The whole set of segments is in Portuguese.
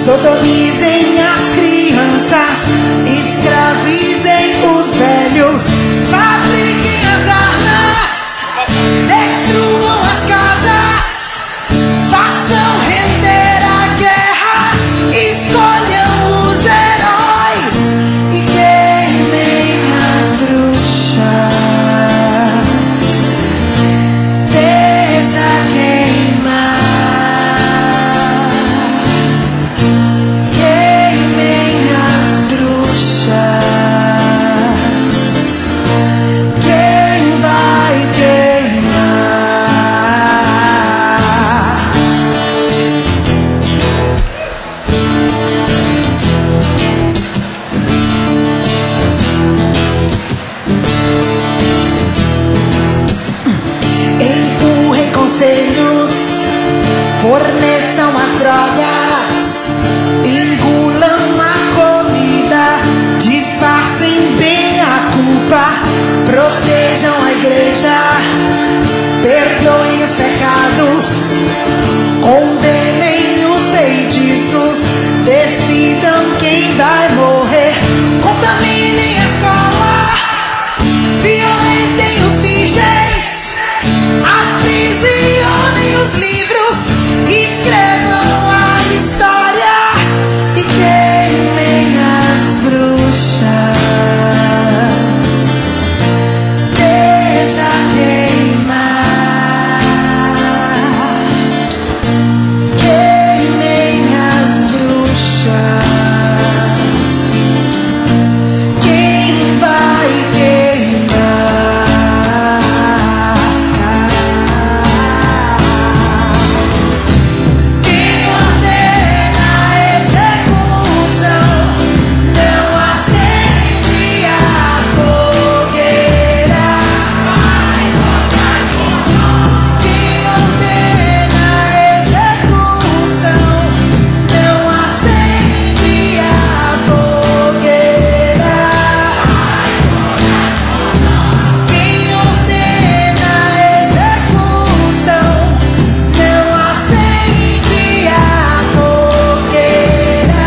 sodomizem as crianças, escravizem os velhos, fabriquem as armas, destruam as casas, façam render a guerra, escolham os heróis e queimem as bruxas. Deixa queimar. Queimem as bruxas. Quem vai queimar? Empurrem conselhos, forneçam as drogas, engulam a comida, disfarcem bem a culpa, protejam a igreja, perdoem os pecados, condenem os feitiços, decidam quem vai morrer, contaminem a escola, violentem os virgens, aprisionem os livros, escrevam a história e queimem as bruxas. Deixa queimar. Queimem as bruxas. Quem vai queimar? Quem ordena a execução não acende a fogueira. Quem ordena a execução não acende a fogueira. Quem ordena a execução não acende a fogueira.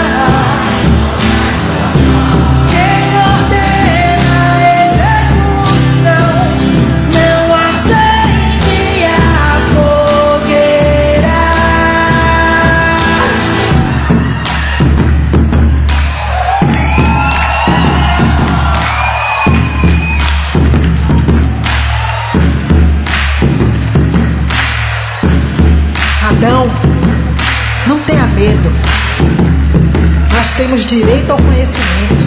Quem ordena a execução não acende a fogueira. Adão, não tenha medo. Nós temos direito ao conhecimento.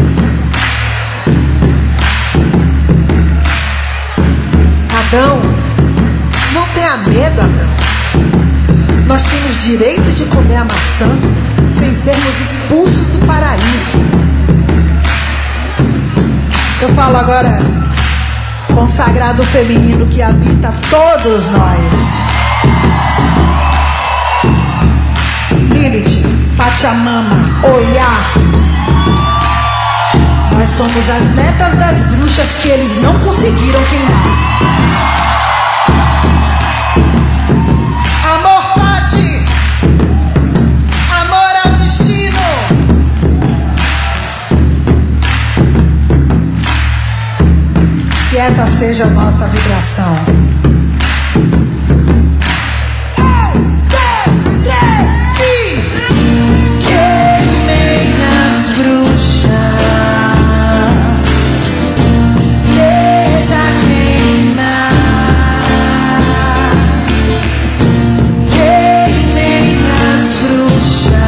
Adão, não tenha medo, Adão. Nós temos direito de comer a maçã sem sermos expulsos do paraíso. Eu falo agora consagrado feminino que habita todos nós. Lilith, Pachamama, Oiá. Nós somos as netas das bruxas que eles não conseguiram queimar. Amor Fati, amor ao destino. Que essa seja a nossa vibração. Queimem as bruxas. Deixa queimar. Queimem as bruxas.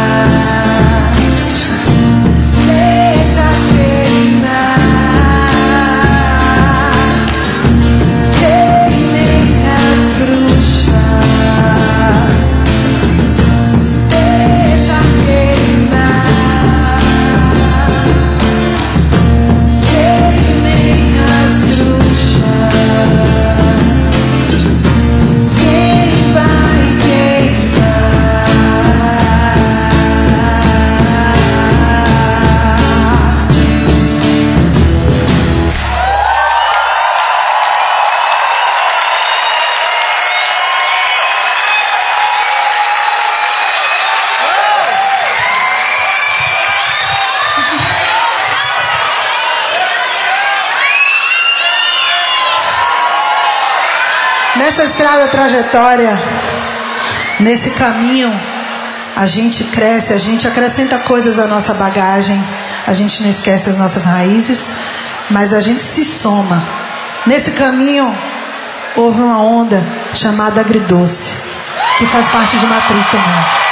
Deixa queimar. Queimem Nessa estrada, trajetória, nesse caminho, a gente cresce, a gente acrescenta coisas à nossa bagagem, a gente não esquece as nossas raízes, mas a gente se soma. Nesse caminho, houve uma onda chamada agridoce, que faz parte de Matriz também.